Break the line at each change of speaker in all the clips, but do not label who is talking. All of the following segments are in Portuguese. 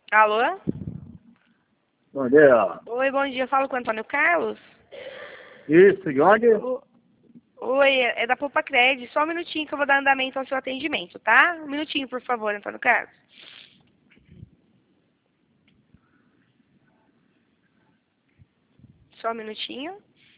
Alô?
Bom dia.
Oi, bom dia. Falo com o Antônio Carlos?
Isso, de onde?
Oi, é da Poupa Cred. Só um minutinho que eu vou dar andamento ao seu atendimento, tá? Um minutinho, por favor, Antônio Carlos. Só um minutinho.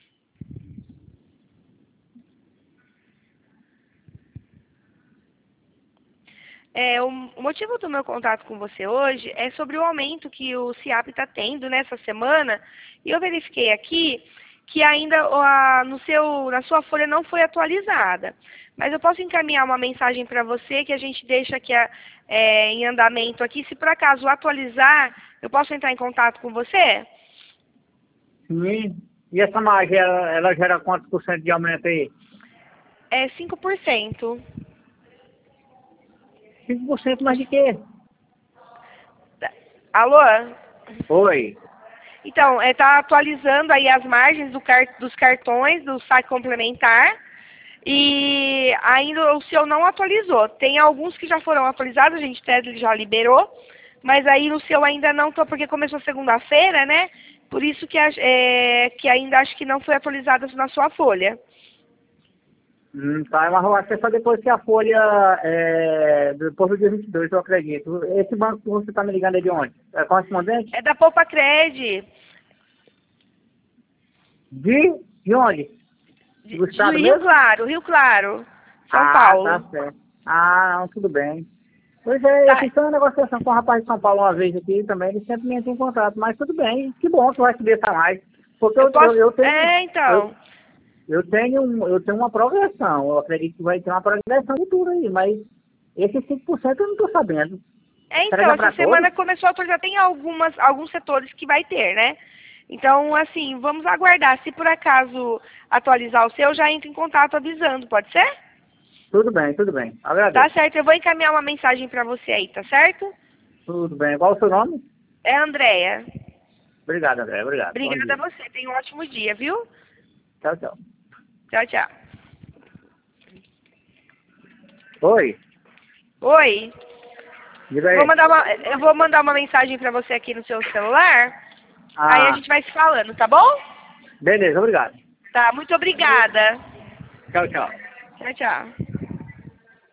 O motivo do meu contato com você hoje é sobre o aumento que o SIAP está tendo nessa semana. E eu verifiquei aqui que ainda na sua folha não foi atualizada. Mas eu posso encaminhar uma mensagem para você que a gente deixa aqui em andamento aqui. Se por acaso atualizar, eu posso entrar em contato com você?
Sim. E essa margem, ela gera quantos por cento de aumento aí?
É 5%.
5% mais de quê?
Alô?
Oi.
Então, está atualizando aí as margens dos cartões, do saque complementar, e ainda o seu não atualizou. Tem alguns que já foram atualizados, a gente até já liberou, mas aí o seu ainda não, porque começou segunda-feira, né? Por isso que ainda acho que não foi atualizado na sua folha.
Tá, mas eu acho que é só depois que a folha, depois do dia 22, eu acredito. Esse banco que você está me ligando é de onde? É correspondente?
É da Poupa Cred,
De onde? Do
do
estado
Rio
mesmo?
Claro, Rio Claro, São
Ah, tá
Paulo.
certo. Ah, não, tudo bem. Pois é, eu
Tá,
fiz uma negociação com o rapaz de São Paulo uma vez aqui também, ele sempre me entra em contato, mas tudo bem, que bom que vai subir essa mais. Porque
eu posso...
eu tenho,
então...
eu tenho uma progressão, eu acredito que vai ter uma progressão futura aí, mas esses 5% eu não estou sabendo. Será que
Então,
é
essa
para todos?
semana começou a atualizar, tem alguns setores que vai ter, né? Então, assim, vamos aguardar. Se por acaso atualizar o seu, já entra em contato avisando, pode ser?
Tudo bem,
Tá
agradeço.
certo, eu vou encaminhar uma mensagem pra você aí, tá certo?
Tudo bem, qual o seu nome?
É a Andréia.
Obrigado, André, obrigado, bom
Obrigada a
dia.
você, tenha um ótimo dia, viu?
Tchau, tchau.
Tchau, tchau.
Oi,
Oi,
diga aí.
eu vou mandar uma mensagem pra você aqui no seu celular, aí a
Ah,
gente vai se falando, tá bom?
beleza, obrigado.
Tá, muito obrigada.
Tchau, tchau.
Tchau, tchau.